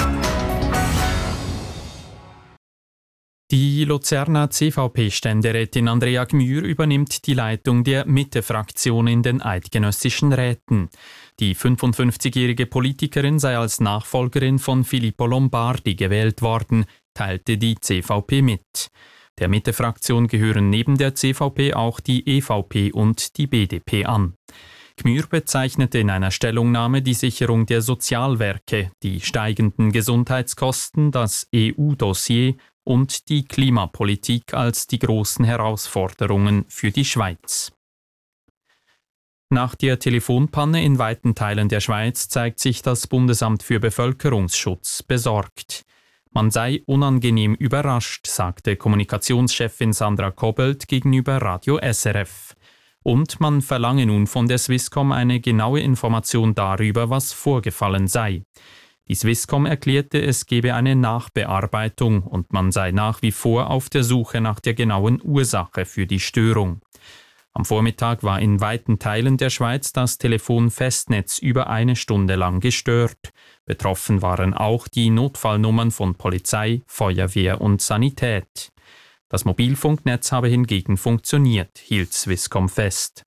Die Luzerner CVP-Ständerätin Andrea Gmür übernimmt die Leitung der Mitte-Fraktion in den eidgenössischen Räten. Die 55-jährige Politikerin sei als Nachfolgerin von Filippo Lombardi gewählt worden, teilte die CVP mit. Der Mitte-Fraktion gehören neben der CVP auch die EVP und die BDP an. Gmür bezeichnete in einer Stellungnahme die Sicherung der Sozialwerke, die steigenden Gesundheitskosten, das EU-Dossier und die Klimapolitik als die großen Herausforderungen für die Schweiz. Nach der Telefonpanne in weiten Teilen der Schweiz zeigt sich das Bundesamt für Bevölkerungsschutz besorgt. Man sei unangenehm überrascht, sagte Kommunikationschefin Sandra Kobelt gegenüber Radio SRF. Und man verlange nun von der Swisscom eine genaue Information darüber, was vorgefallen sei. Die Swisscom erklärte, es gebe eine Nachbearbeitung und man sei nach wie vor auf der Suche nach der genauen Ursache für die Störung. Am Vormittag war in weiten Teilen der Schweiz das Telefonfestnetz über eine Stunde lang gestört. Betroffen waren auch die Notfallnummern von Polizei, Feuerwehr und Sanität. Das Mobilfunknetz habe hingegen funktioniert, hielt Swisscom fest.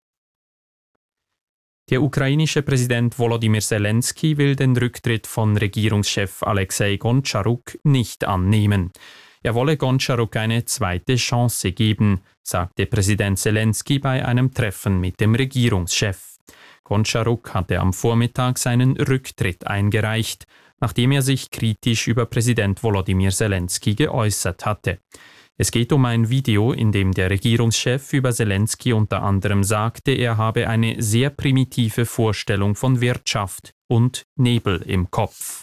Der ukrainische Präsident Volodymyr Zelensky will den Rücktritt von Regierungschef Alexei Gonczaruk nicht annehmen. Er wolle Gonczaruk eine zweite Chance geben, sagte Präsident Zelensky bei einem Treffen mit dem Regierungschef. Gonczaruk hatte am Vormittag seinen Rücktritt eingereicht, nachdem er sich kritisch über Präsident Volodymyr Zelensky geäußert hatte. Es geht um ein Video, in dem der Regierungschef über Zelensky unter anderem sagte, er habe eine sehr primitive Vorstellung von Wirtschaft und Nebel im Kopf.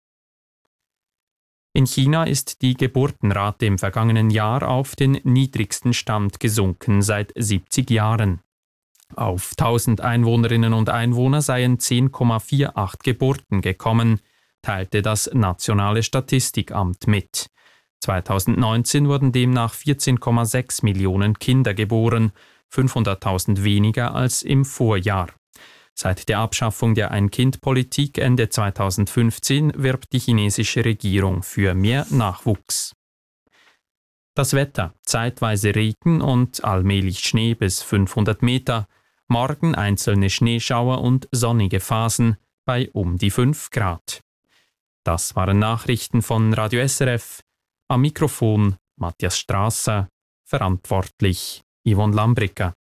In China ist die Geburtenrate im vergangenen Jahr auf den niedrigsten Stand gesunken seit 70 Jahren. Auf 1000 Einwohnerinnen und Einwohner seien 10,48 Geburten gekommen, teilte das Nationale Statistikamt mit. 2019 wurden demnach 14,6 Millionen Kinder geboren, 500.000 weniger als im Vorjahr. Seit der Abschaffung der Ein-Kind-Politik Ende 2015 wirbt die chinesische Regierung für mehr Nachwuchs. Das Wetter: zeitweise Regen und allmählich Schnee bis 500 Meter, morgen einzelne Schneeschauer und sonnige Phasen bei um die 5 Grad. Das waren Nachrichten von Radio SRF. Am Mikrofon Matthias Strasser, verantwortlich Yvonne Lambrika.